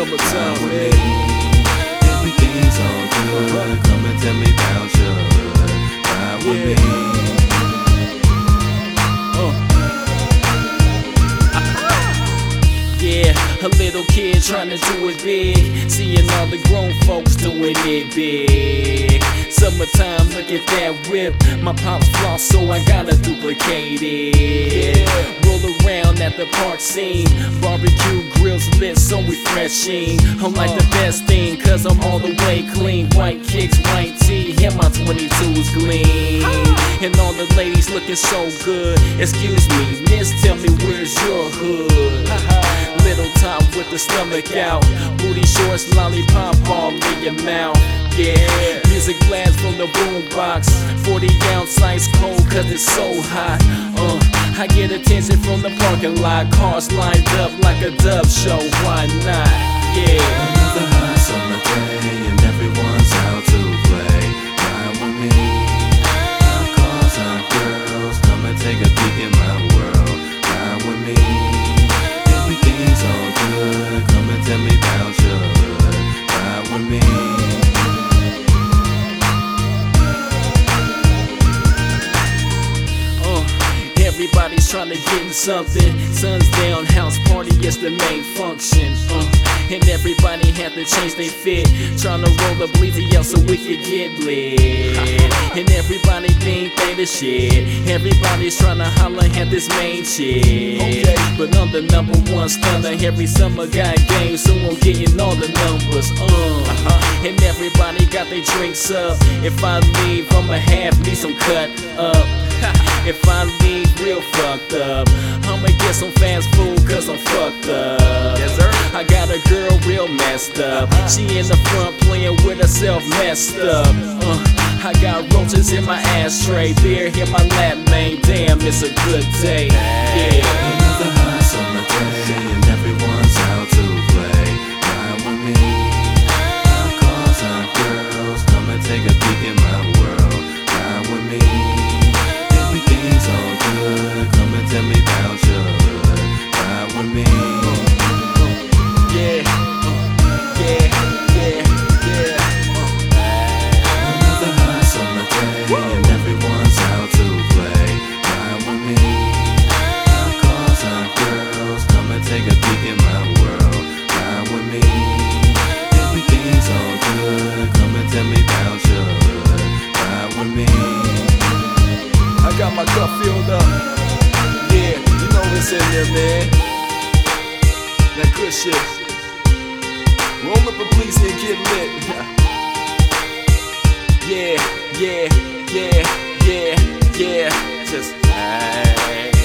Summertime, man. Everything's all good. Come and tell me about you. Ride with me. Yeah, a little kid trying to do it big, seeing all the grown folks doing it big. Summertime, look at that whip. My pops floss, so I gotta duplicate it. Roll around at the park scene, barbecue grills lit, so refreshing. I'm like the best thing, cause I'm all the way clean. White kicks, white tee, and my 22s gleam. And all the ladies looking so good. Excuse me, miss, tell me where's your hood? Little top with the stomach out, booty shorts, lollipop all in your mouth. Yeah, music blast from the boombox, 40 ounce ice cold cause it's so hot. I get attention from the parking lot, cars lined up like a dub show, why not? Yeah. Another hot summer day and everyone's out to play. Ride with me. Our cars, our girls, come and take a peek in my world. Ride with me. Everything's all good. Come and tell me about you. Ride with me. Everybody's trying to get in something. Sun's down, house party is the main function. And everybody had to change their fit, trying to roll the bleezy out so we could get lit. And everybody think they the shit. Everybody's trying to holler at this main chick. But I'm the #1 stunner. Every summer got games, so I'm getting all the numbers. And everybody got their drinks up. If I leave, I'ma have me some cut up. If I leave real fucked up, I'ma get some fast food cause I'm fucked up. Yes, sir. I got a girl real messed up. She in the front playing with herself messed up. I got roaches in my ashtray, beer in my lap, man. Damn, it's a good day. Yeah. Another hot summer day and everyone's out to play. Ride with me. Our cars, our girls, come and take a peek in my world. Ride with me. Everything's all good. Come and tell me about you. Ride with me. Yeah. Another hot summer day and everyone's out to play. Ride with me. Our cars, our girls, come and take a peek in my world. Ride with me. Everything's all good. Come and tell me about you. Ride with me. I got my cup filled up. Yeah, you know what's in there, man. That good shit. Roll up a please and get lit. Yeah. Just,